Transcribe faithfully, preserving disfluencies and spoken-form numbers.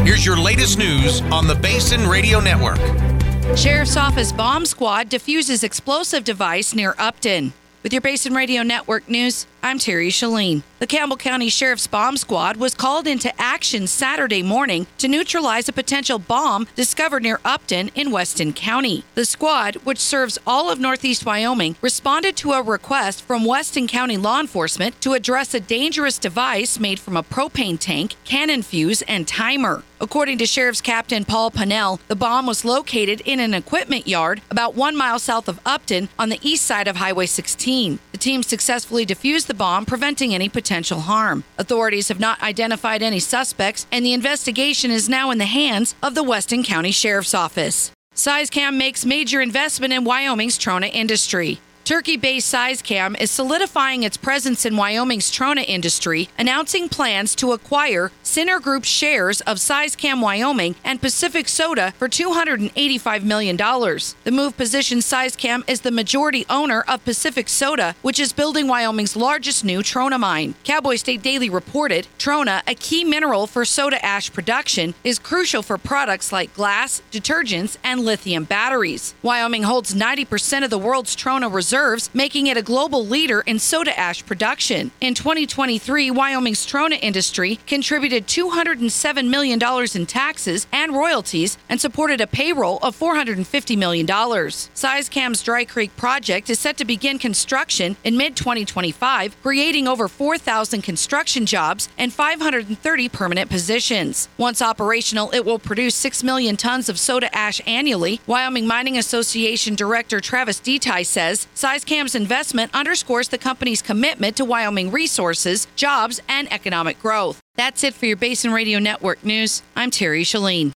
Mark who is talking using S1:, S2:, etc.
S1: Here's your latest news on the Basin Radio Network.
S2: Sheriff's Office bomb squad defuses explosive device near Upton. With your Basin Radio Network news, I'm Terry Shalene. The Campbell County Sheriff's Bomb Squad was called into action Saturday morning to neutralize a potential bomb discovered near Upton in Weston County. The squad, which serves all of Northeast Wyoming, responded to a request from Weston County law enforcement to address a dangerous device made from a propane tank, cannon fuse, and timer. According to Sheriff's Captain Paul Pannell, the bomb was located in an equipment yard about one mile south of Upton on the east side of Highway sixteen. The team successfully defused the bomb, preventing any potential harm. Authorities have not identified any suspects, and the investigation is now in the hands of the Weston County Sheriff's Office. SizeCam makes major investment in Wyoming's Trona industry. Turkey-based SizeCam is solidifying its presence in Wyoming's Trona industry, announcing plans to acquire Sinner Group's shares of SizeCam Wyoming and Pacific Soda for two hundred eighty-five million dollars. The move positions SizeCam as the majority owner of Pacific Soda, which is building Wyoming's largest new Trona mine. Cowboy State Daily reported, Trona, a key mineral for soda ash production, is crucial for products like glass, detergents, and lithium batteries. Wyoming holds ninety percent of the world's Trona reserves, making it a global leader in soda ash production. In twenty twenty-three, Wyoming's Trona industry contributed two hundred seven million dollars in taxes and royalties and supported a payroll of four hundred fifty million dollars. SizeCam's Dry Creek project is set to begin construction in mid twenty twenty-five, creating over four thousand construction jobs and five hundred thirty permanent positions. Once operational, it will produce six million tons of soda ash annually. Wyoming Mining Association Director Travis Detai says SizeCam's investment underscores the company's commitment to Wyoming resources, jobs, and economic growth. That's it for your Basin Radio Network news. I'm Terry Shalene.